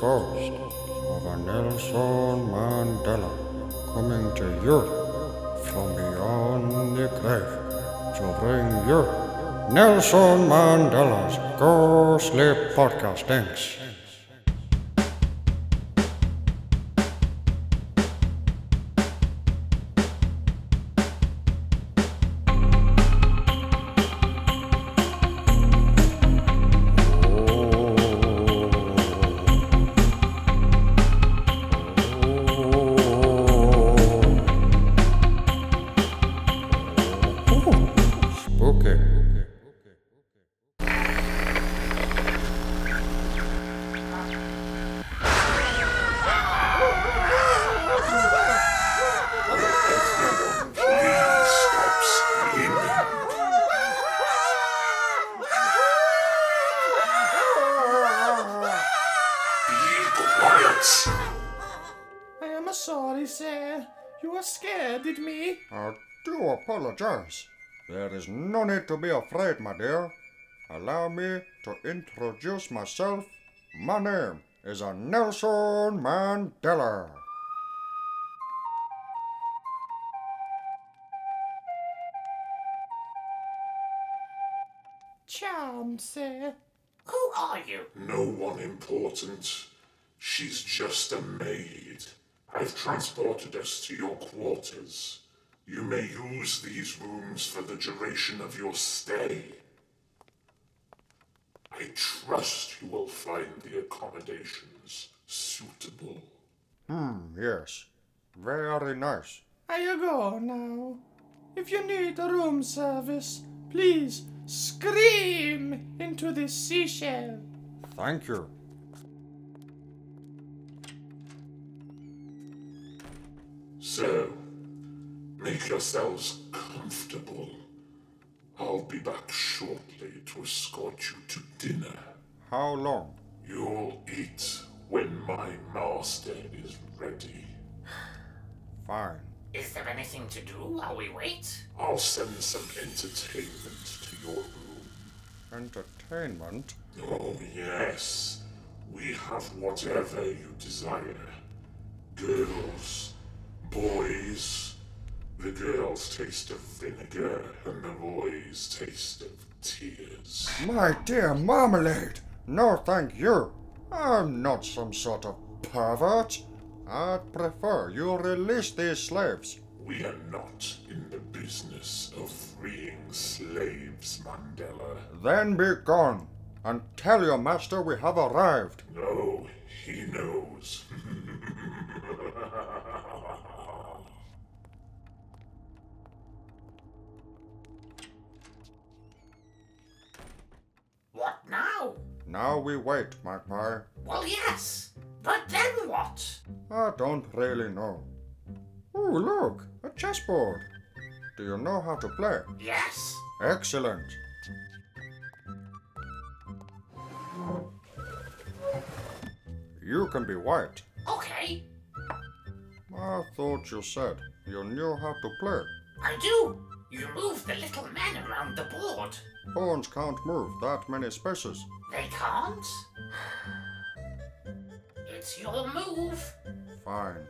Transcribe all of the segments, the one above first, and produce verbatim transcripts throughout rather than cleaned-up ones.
ghost of a Nelson Mandela coming to you from beyond the grave to bring you Nelson Mandela's ghostly podcastings. Spooky. Stop screaming. Be quiet. I am sorry, sir. You are scared at me. I do apologize. There is no need to be afraid, my dear. Allow me to introduce myself. My name is a Nelson Mandela. Charmed, sir. Who are you? No one important. She's just a maid. I've transported us to your quarters. You may use these rooms for the duration of your stay. I trust you will find the accommodations suitable. Hmm, yes. Very nice. I go now. If you need a room service, please scream into the seashell. Thank you. So, make yourselves comfortable. I'll be back shortly to escort you to dinner. How long? You'll eat when my master is ready. Fine. Is there anything to do while we wait? I'll send some entertainment to your room. Entertainment? Oh, yes. We have whatever you desire. Girls, boys. The girls taste of vinegar and the boys taste of tears. My dear Marmalade! No, thank you. I'm not some sort of pervert. I'd prefer you release these slaves. We are not in the business of freeing slaves, Mandela. Then be gone, and tell your master we have arrived. No, he knows. What now? Now we wait, Magpie. Well, yes. But then what? I don't really know. Oh, look, a chessboard. Do you know how to play? Yes. Excellent. You can be white. Okay. I thought you said you knew how to play. I do. You move the little men around the board. Pawns can't move that many spaces. They can't? It's your move. Fine.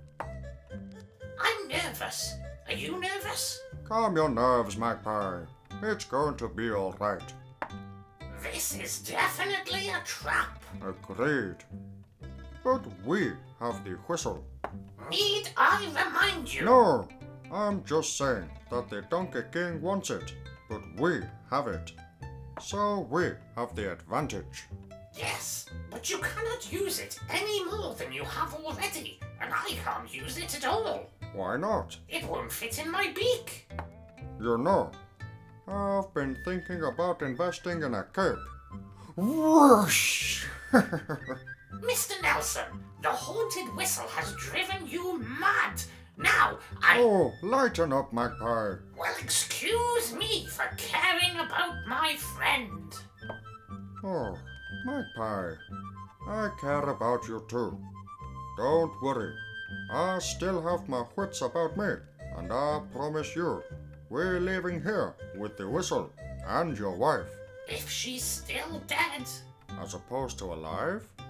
I'm nervous. Are you nervous? Calm your nerves, Magpie. It's going to be all right. This is definitely a trap. Agreed. But we have the whistle. Need I remind you? No, I'm just saying that the Donkey King wants it, but we have it. So we have the advantage. Yes, but you cannot use it any more than you have already, and I can't use it at all. Why not? It won't fit in my beak. You know, I've been thinking about investing in a cape. Whoosh! Mister Nelson, the haunted whistle has driven you mad. Now, I... Oh, lighten up, Magpie. Well, excuse me for caring about my friend. Oh, Magpie, I care about you too. Don't worry, I still have my wits about me, and I promise you, we're leaving here with the whistle and your wife. If she's still dead. As opposed to alive?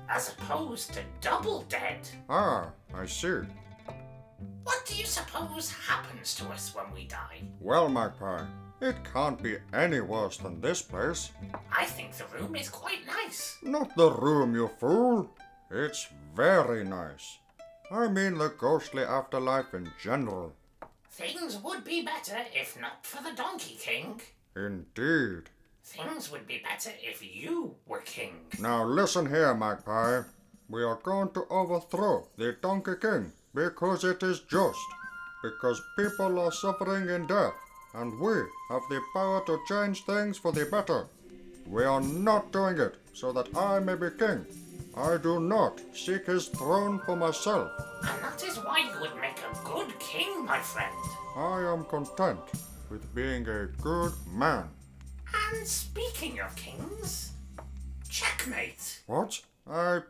as opposed to double dead. Ah, I see. What do you suppose happens to us when we die? Well, Magpie, it can't be any worse than this place. I think the room is quite nice. Not the room, you fool. It's very nice. I mean the ghostly afterlife in general. Things would be better if not for the Donkey King. Indeed. Things would be better if you were king. Now listen here, Magpie. We are going to overthrow the Donkey King because it is just. Because people are suffering in death, and we have the power to change things for the better. We are not doing it so that I may be king. I do not seek his throne for myself. And that is why you would make a good king, my friend. I am content with being a good man. And speaking of kings, checkmate. What? I...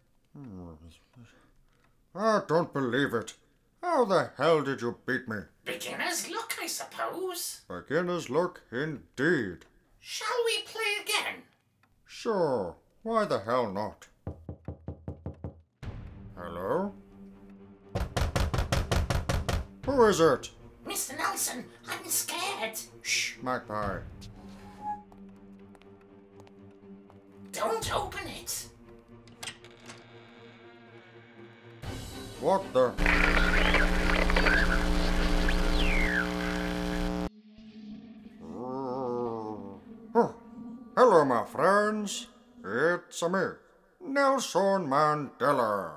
I don't believe it. How the hell did you beat me? Beginner's luck, I suppose. Beginner's luck indeed. Shall we play again? Sure, why the hell not? Hello? Who is it? Mister Nelson, I'm scared. Shh, Magpie. Don't open it. What the... Oh, hello, my friends. It's me, Nelson Mandela.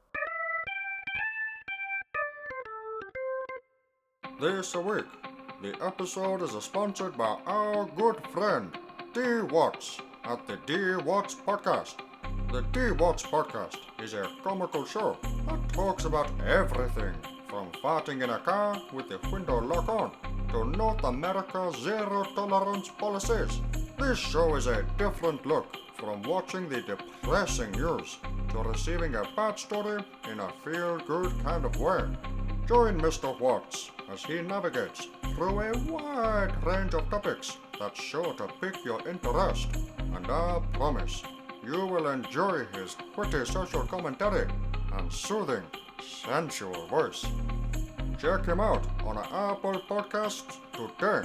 This week, the episode is sponsored by our good friend, D. Watts, at the D. Watts Podcast. The D. Watts Podcast is a comical show that talks about everything from farting in a car with the window lock on to North America's zero tolerance policies. This show is a different look from watching the depressing news to receiving a bad story in a feel-good kind of way. Join Mister Watts as he navigates through a wide range of topics that's sure to pique your interest, and I promise you will enjoy his witty social commentary and soothing, sensual voice. Check him out on Apple Podcasts today.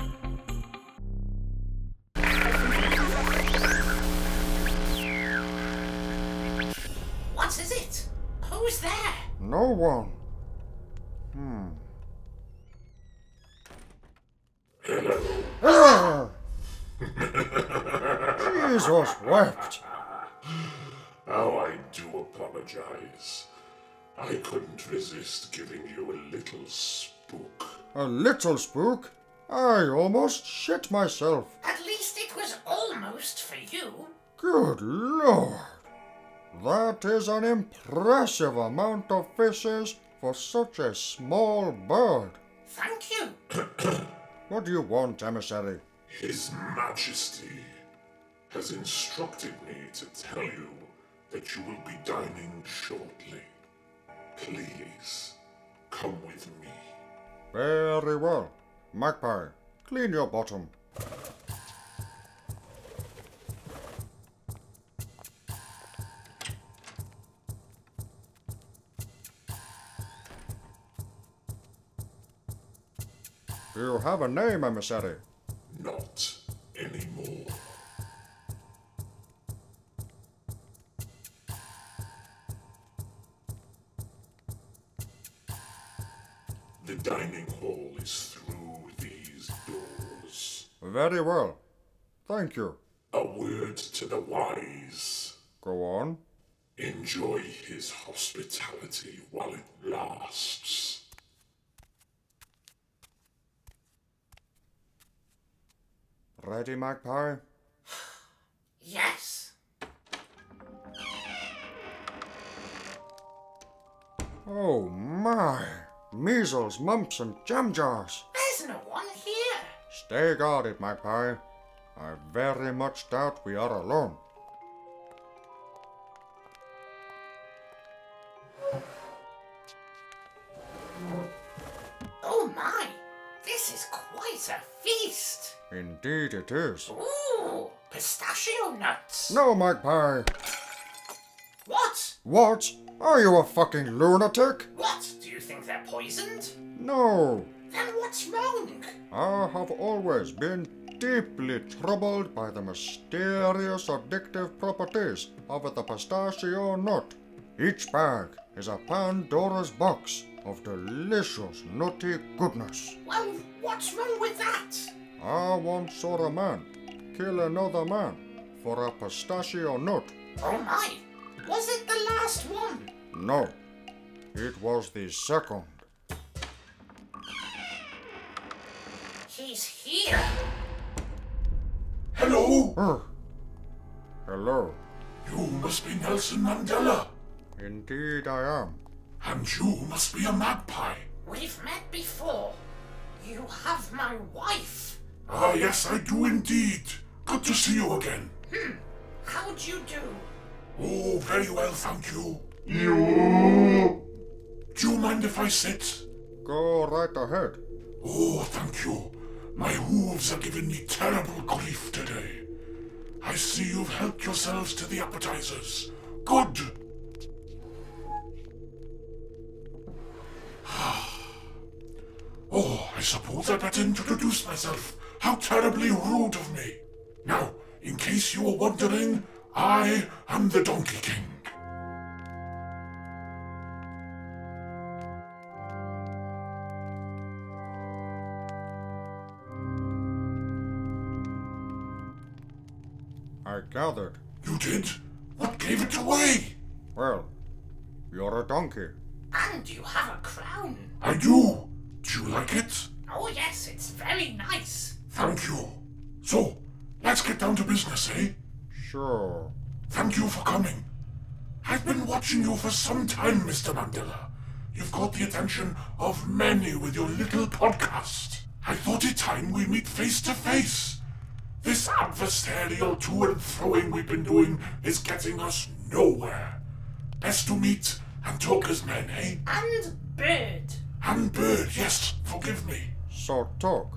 What is it? Who's there? No one. Hmm. Ah! Jesus wept. Oh, I do apologize. I couldn't resist giving you a little spook. A little spook? I almost shit myself. At least it was almost for you. Good Lord. That is an impressive amount of fishes for such a small bird. Thank you. What do you want, emissary? His Majesty has instructed me to tell you that you will be dining shortly. Please, come with me. Very well. Magpie, clean your bottom. You have a name, emissary. Not anymore. The dining hall is through these doors. Very well. Thank you. A word to the wise. Go on. Enjoy his hospitality while it lasts. Ready, Magpie? Yes. Oh my! Measles, mumps, and jam jars. There's no one here. Stay guarded, Magpie. I very much doubt we are alone. Oh my! This is quite a feast. Indeed it is. Ooh, pistachio nuts. No, Magpie! What? What? Are you a fucking lunatic? What? Do you think they're poisoned? No. Then what's wrong? I have always been deeply troubled by the mysterious addictive properties of the pistachio nut. Each bag is a Pandora's box of delicious nutty goodness. Well, what's wrong with that? I once saw a man kill another man for a pistachio nut. Oh my! Was it the last one? No, it was the second. He's here! Hello? Uh, hello. You must be Nelson Mandela. Indeed I am. And you must be a magpie. We've met before. You have my wife. Ah, yes, I do indeed. Good to see you again. Hmm. How'd you do? Oh, very well, thank you. You? Do you mind if I sit? Go right ahead. Oh, thank you. My hooves are giving me terrible grief today. I see you've helped yourselves to the appetizers. Good. Oh, I suppose I'd better introduce myself. How terribly rude of me. Now, in case you were wondering, I am the Donkey King. I gathered. You did? What gave it away? Well, you're a donkey. And you have a crown. I do. Do you like it? Oh yes, it's very nice. Thank you. So, let's get down to business, eh? Sure. Thank you for coming. I've been watching you for some time, Mister Mandela. You've caught the attention of many with your little podcast. I thought it time we meet face to face. This adversarial to and froing we've been doing is getting us nowhere. Best to meet and talk as men, eh? And bird. And bird, yes, forgive me. So talk.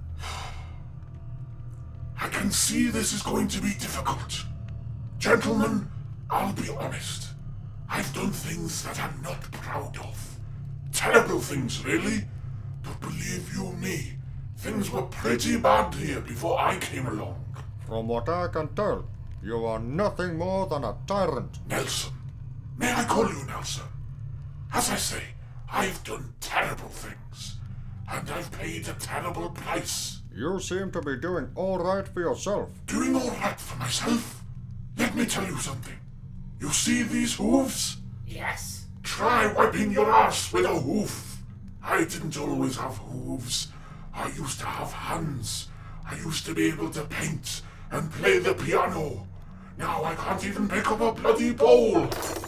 I can see this is going to be difficult. Gentlemen, I'll be honest. I've done things that I'm not proud of. Terrible things, really. But believe you me, things were pretty bad here before I came along. From what I can tell, you are nothing more than a tyrant. Nelson. May I call you Nelson? As I say, I've done terrible things. And I've paid a terrible price. You seem to be doing all right for yourself. Doing all right for myself? Let me tell you something. You see these hooves? Yes. Try wiping your ass with a hoof. I didn't always have hooves. I used to have hands. I used to be able to paint and play the piano. Now I can't even pick up a bloody bowl.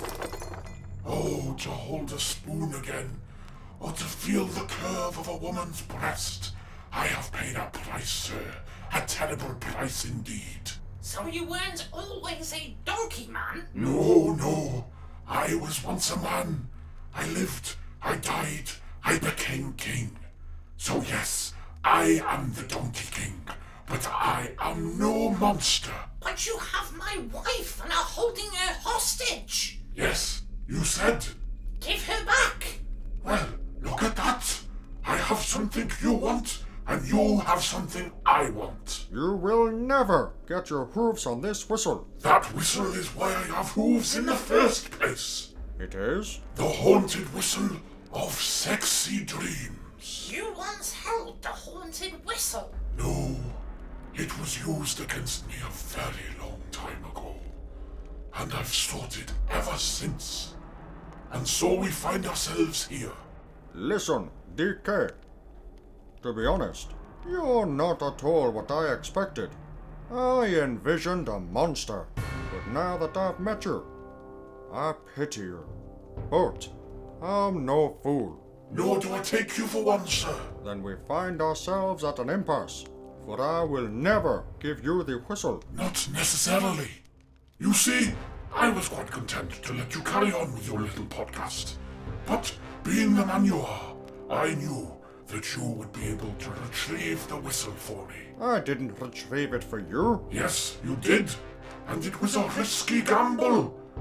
Oh, to hold a spoon again, or to feel the curve of a woman's breast. I have paid a price, sir. A terrible price indeed. So you weren't always a donkey man? No, no. I was once a man. I lived, I died, I became king. So yes, I am the Donkey King, but I am no monster. But you have my wife and are holding her hostage. Yes, you said. Give her back. Well, look at that. I have something you want, and you have something I want. You will never get your hooves on this whistle. That whistle is why I have hooves in the first place. It is? The haunted whistle of sexy dreams. You once held the haunted whistle. No, it was used against me a very long time ago. And I've sought it ever since. And so we find ourselves here. Listen, D K. To be honest, you're not at all what I expected. I envisioned a monster, but now that I've met you, I pity you. But I'm no fool. Nor do I take you for one, sir. Then we find ourselves at an impasse, for I will never give you the whistle. Not necessarily. You see, I was quite content to let you carry on with your little podcast. But being the man you are, I knew that you would be able to retrieve the whistle for me. I didn't retrieve it for you. Yes, you did. And it was a risky gamble.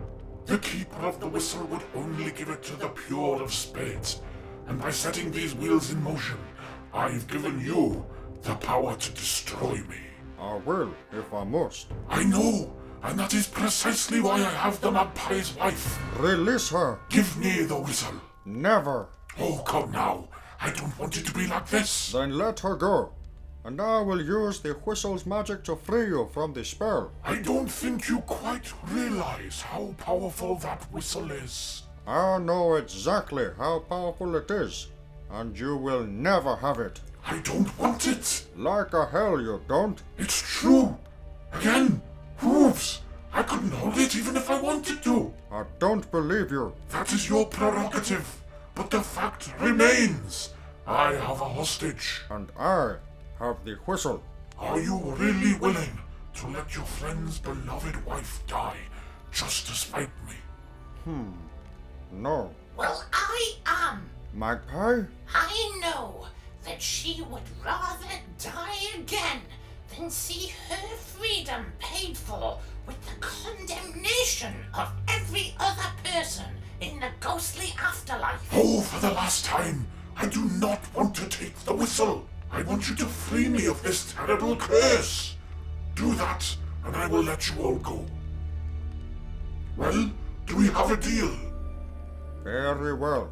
The keeper of the whistle would only give it to the pure of spades. And by setting these wheels in motion, I've given you the power to destroy me. I will, if I must. I know, and that is precisely why I have the magpie's wife. Release her. Give me the whistle. Never. Oh, come now. I don't want it to be like this. Then let her go. And I will use the whistle's magic to free you from the spell. I don't think you quite realize how powerful that whistle is. I know exactly how powerful it is, and you will never have it. I don't want it. Like a hell you don't. It's true. Again, hooves. I couldn't hold it even if I wanted to. I don't believe you. That is your prerogative, but the fact remains. I have a hostage. And I have the whistle. Are you really willing to let your friend's beloved wife die just to spite me? Hmm. No. Well, I am. Magpie? I know that she would rather die again than see her freedom paid for with the condemnation of every other person in the ghostly afterlife. Oh, for the last time, I do not want to take the whistle. I want you to free me of this terrible curse. Do that, and I will let you all go. Well, do we have a deal? Very well.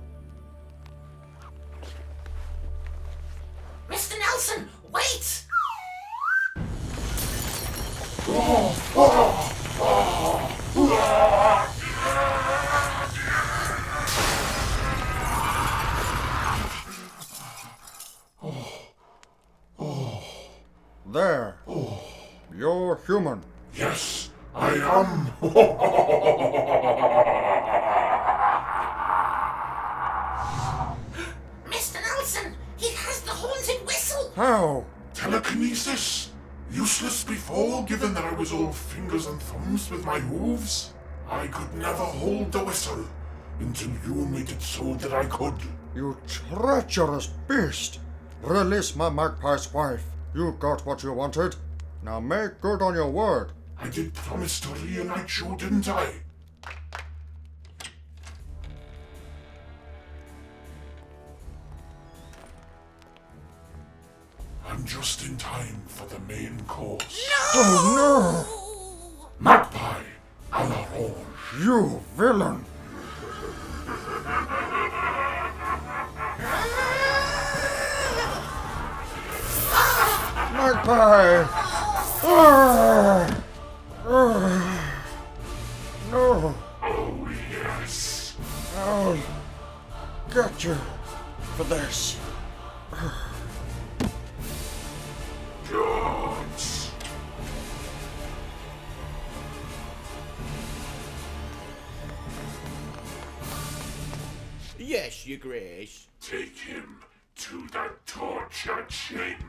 Mister Nelson, wait! There. You're human. Yes, I am. Mister Nelson, he has the haunted whistle! How? Telekinesis? Useless before, given that I was all fingers and thumbs with my hooves? I could never hold the whistle until you made it so that I could. You treacherous beast! Release my magpie's wife. You got what you wanted. Now make good on your word. I did promise to reunite you, didn't I? I'm just in time for the main course. Oh Magpie à la ronge. no! You villain! Magpie! Ah! Ah! No! Oh, yes. I'll get you for this. Gods. Yes, your grace. Take him to the torture chamber.